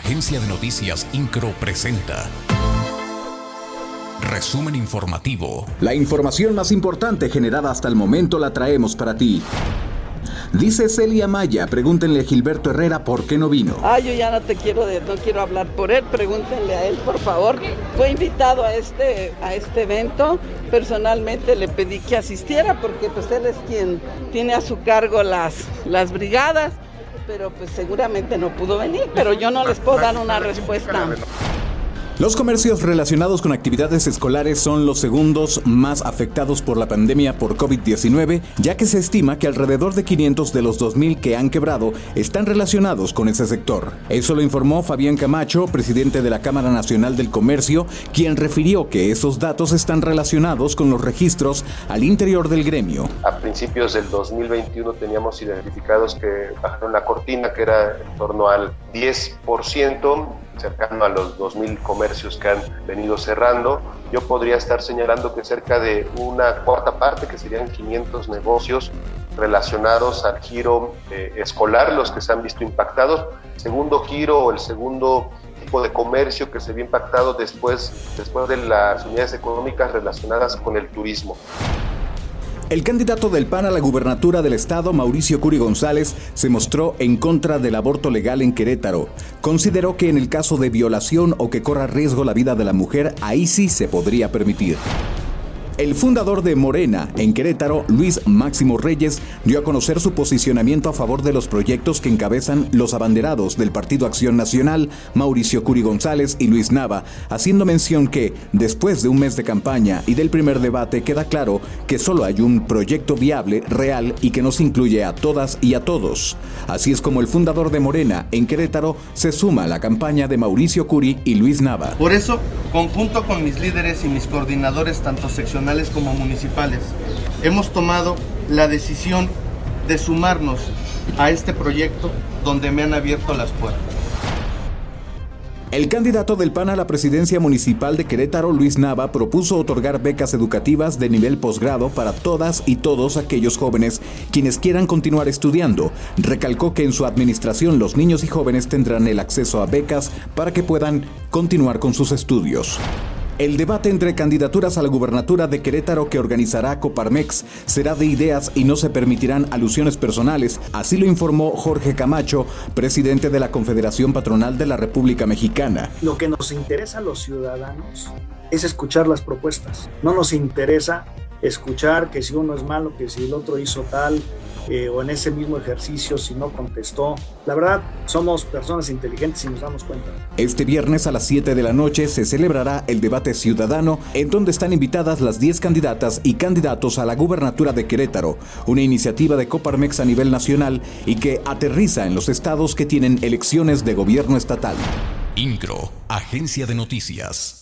Agencia de Noticias Incro presenta Resumen informativo. La información más importante generada hasta el momento la traemos para ti. Dice Celia Maya, pregúntenle a Gilberto Herrera por qué no vino. Yo ya no quiero hablar por él, pregúntenle a él, por favor. Fue invitado a este evento, personalmente le pedí que asistiera porque pues él es quien tiene a su cargo las brigadas, pero pues seguramente no pudo venir, pero yo no les puedo dar una respuesta. Los comercios relacionados con actividades escolares son los segundos más afectados por la pandemia por COVID-19, ya que se estima que alrededor de 500 de los 2,000 que han quebrado están relacionados con ese sector. Eso lo informó Fabián Camacho, presidente de la Cámara Nacional del Comercio, quien refirió que esos datos están relacionados con los registros al interior del gremio. A principios del 2021 teníamos identificados que bajaron la cortina, que era en torno al 10%, cercano a los 2,000 comercios que han venido cerrando. Yo podría estar señalando que cerca de una cuarta parte, que serían 500 negocios relacionados al giro escolar, los que se han visto impactados. Segundo giro o el segundo tipo de comercio que se vio impactado después de las unidades económicas relacionadas con el turismo. El candidato del PAN a la gubernatura del estado, Mauricio Curi González, se mostró en contra del aborto legal en Querétaro. Consideró que en el caso de violación o que corra riesgo la vida de la mujer, ahí sí se podría permitir. El fundador de Morena en Querétaro, Luis Máximo Reyes, dio a conocer su posicionamiento a favor de los proyectos que encabezan los abanderados del Partido Acción Nacional, Mauricio Curi González y Luis Nava, haciendo mención que, después de un mes de campaña y del primer debate, queda claro que solo hay un proyecto viable, real y que nos incluye a todas y a todos. Así es como el fundador de Morena en Querétaro se suma a la campaña de Mauricio Curi y Luis Nava. Por eso, conjunto con mis líderes y mis coordinadores, tanto seccionales como municipales, hemos tomado la decisión de sumarnos a este proyecto donde me han abierto las puertas. El candidato del PAN a la presidencia municipal de Querétaro, Luis Nava, propuso otorgar becas educativas de nivel posgrado para todas y todos aquellos jóvenes quienes quieran continuar estudiando. Recalcó que en su administración los niños y jóvenes tendrán el acceso a becas para que puedan continuar con sus estudios. El debate entre candidaturas a la gubernatura de Querétaro que organizará Coparmex será de ideas y no se permitirán alusiones personales, así lo informó Jorge Camacho, presidente de la Confederación Patronal de la República Mexicana. Lo que nos interesa a los ciudadanos es escuchar las propuestas. No nos interesa escuchar que si uno es malo, que si el otro hizo tal, o en ese mismo ejercicio si no contestó. La verdad, somos personas inteligentes y nos damos cuenta. Este viernes a las 7 de la noche se celebrará el debate ciudadano, en donde están invitadas las 10 candidatas y candidatos a la gubernatura de Querétaro, una iniciativa de Coparmex a nivel nacional y que aterriza en los estados que tienen elecciones de gobierno estatal. Incro, Agencia de Noticias.